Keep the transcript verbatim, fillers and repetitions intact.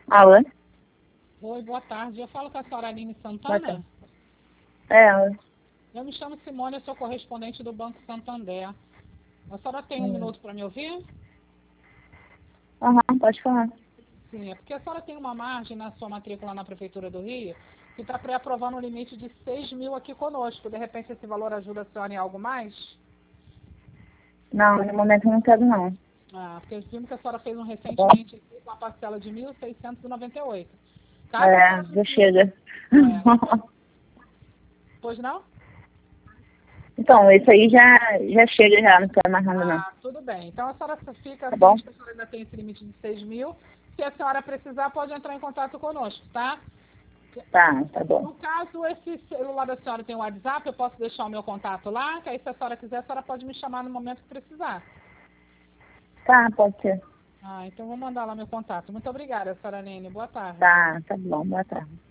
Alô? Oi, boa tarde. Eu falo com a senhora Aline Boa Santana. tarde. É, alô? Eu me chamo Simone, eu sou correspondente do Banco Santander. A senhora tem um Hum. minuto para me ouvir? Aham, pode falar. Sim, é porque a senhora tem uma margem na sua matrícula na Prefeitura do Rio que está pré-aprovando um limite de seis mil aqui conosco. De repente esse valor ajuda a senhora em algo mais? Não, no momento eu não quero não. Ah, porque vimos que a senhora fez um Tá bom? recentemente aqui com a parcela de mil seiscentos e noventa e oito. Caso a É, senhora já precise... chega. É, pois não? Então, isso aí já, já chega já, não quero mais nada não. Ah, tudo bem. Então a senhora fica Tá bom? ciente que a senhora ainda tem esse limite de seis mil. Se a senhora precisar, pode entrar em contato conosco, tá? Tá, tá bom. No caso, esse celular da senhora tem o WhatsApp, eu posso deixar o meu contato lá, que aí se a senhora quiser, a senhora pode me chamar no momento que precisar. Tá, pode ser. Ah, então vou mandar lá meu contato. Muito obrigada, senhora Nene. Boa tarde. Tá, tá bom, boa tarde.